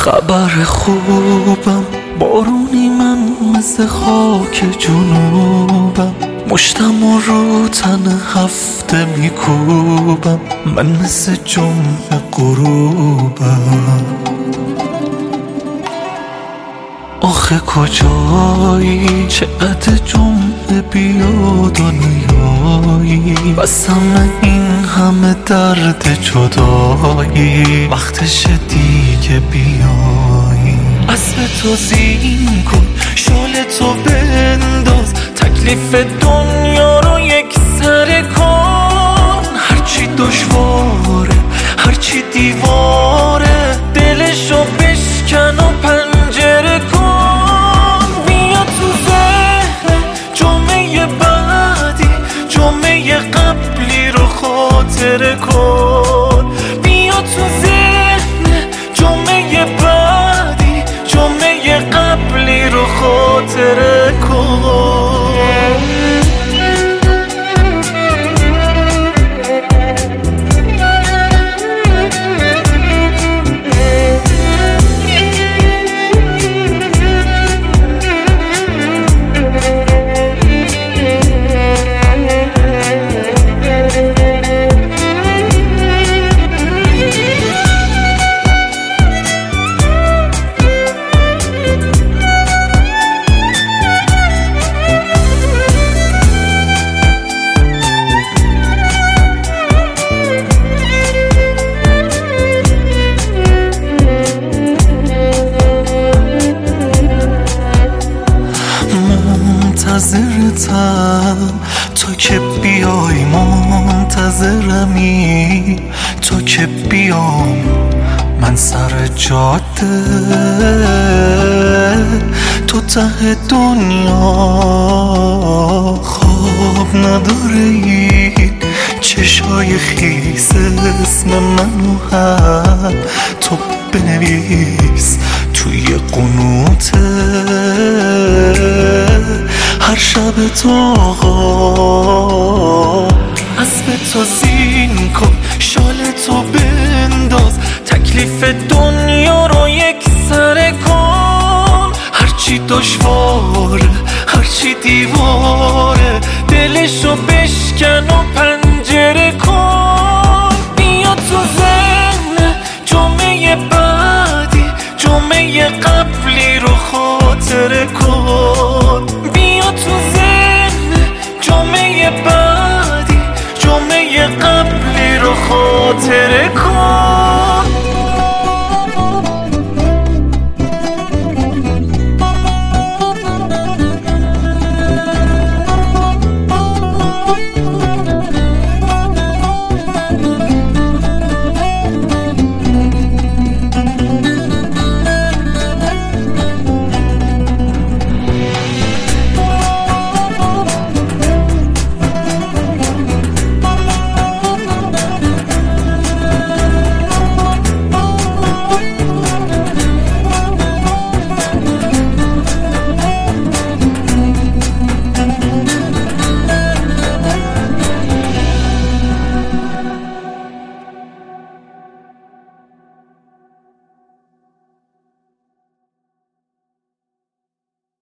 خبر خوبم، بارونی من مثل خاک جنوبم، مشتم رو تن هفته میکوبم، من مثل جمعه غروبم. آخه کجایی چقدر جمعه بیاد و نیایی، بسم این همه درد جدایی، وقتش دیگه بیایی. اسب تو زین کن، شال تو بنداز، تکلیف دنیا رو یک سره کن. هرچی دشواره، هرچی دیواره، دلشو بشکن و پنجره کن. بیا تو ذهن جمعه بعدی، جمعه قبلی رو خاطره کن. بیا تو ذهن جمعه بعدی، جمعه قبلی رو خاطره کن. منتظرتم تا که بیای، منتظرمی تا که بیام من سر جاده. تو ته دنیا خواب نداره این چشای خیس، اسم منو هم تو بنویس توی قنوته. هر شب تو آقا اسب تو زین کن، شال تو بنداز، تکلیف دنیا رو یک سره کن. هرچی دشواره، هرچی دیواره، دلشو بشکن و پنجره کن. بیا تو ذهن جمعه بعدی، جمعه قبلی رو خاطره کن. بیا تو ذهن جمعه بعدی، جمعه قبلی رو خاطره کن.